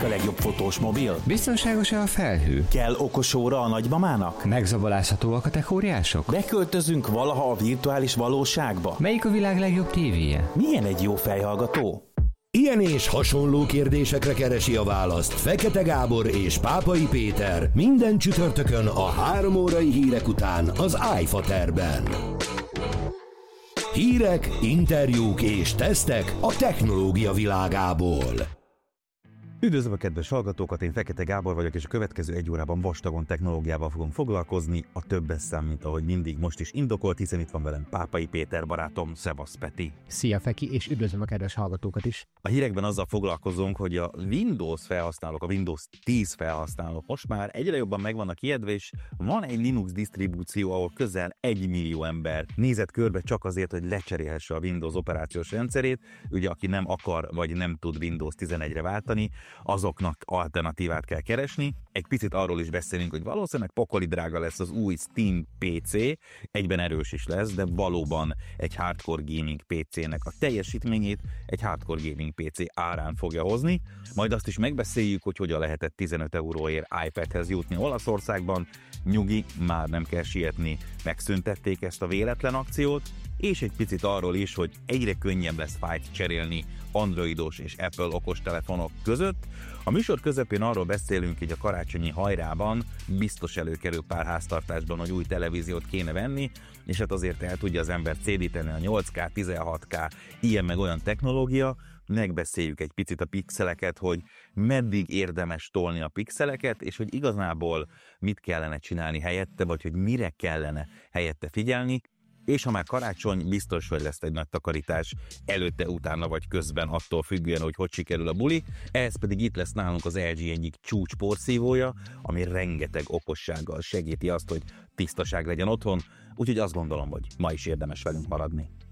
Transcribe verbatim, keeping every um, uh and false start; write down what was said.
Melyik a legjobb fotós mobil? Biztonságos-e a felhő? Kell okos óra a nagymamának? Megzabolázhatóak a techóriások? Beköltözünk valaha a virtuális valóságba? Melyik a világ legjobb tévéje? Milyen egy jó fejhallgató? Ilyen és hasonló kérdésekre keresi a választ Fekete Gábor és Pápai Péter minden csütörtökön a három órai hírek után az iFaterben. Hírek, interjúk és tesztek a technológia világából. Üdvözlöm a kedves hallgatókat, én Fekete Gábor vagyok, és a következő egy órában vastagon technológiával fogunk foglalkozni, a többes szám, mint ahogy mindig most is indokolt, hiszen itt van velem Pápai Péter barátom, szevasz Peti. Szia Feki, és üdvözlöm a kedves hallgatókat is. A hírekben azzal foglalkozunk, hogy a Windows felhasználók, a Windows tíz felhasználók most már egyre jobban meg vannak ijedve, és van egy Linux disztribúció, ahol közel egy millió ember nézett körbe csak azért, hogy lecserélhesse a Windows operációs rendszerét, ugye aki nem akar vagy nem tud Windows tizenegyre váltani, azoknak alternatívát kell keresni. Egy picit arról is beszélünk, hogy valószínűleg pokoli drága lesz az új Steam pé cé, egyben erős is lesz, de valóban egy hardcore gaming pé cének a teljesítményét egy hardcore gaming pé cé árán fogja hozni. Majd azt is megbeszéljük, hogy hogyan lehetett tizenöt euróért iPadhez jutni Olaszországban. Nyugi, már nem kell sietni, megszüntették ezt a véletlen akciót, és egy picit arról is, hogy egyre könnyebb lesz fájlt cserélni androidos és Apple okostelefonok között. A műsor közepén arról beszélünk, hogy a karácsonyi hajrában biztos előkerül pár háztartásban, hogy új televíziót kéne venni, és hát azért el tudja az ember cédíteni a nyolc ká, tizenhat ká, ilyen meg olyan technológia. Megbeszéljük egy picit a pixeleket, hogy meddig érdemes tolni a pixeleket, és hogy igazából mit kellene csinálni helyette, vagy hogy mire kellene helyette figyelni. És ha már karácsony, biztos, hogy lesz egy nagy takarítás előtte, utána vagy közben, attól függően, hogy hogy sikerül a buli. Ehhez pedig itt lesz nálunk az el gé egyik csúcs porszívója, ami rengeteg okossággal segíti azt, hogy tisztaság legyen otthon, úgyhogy azt gondolom, hogy ma is érdemes velünk maradni.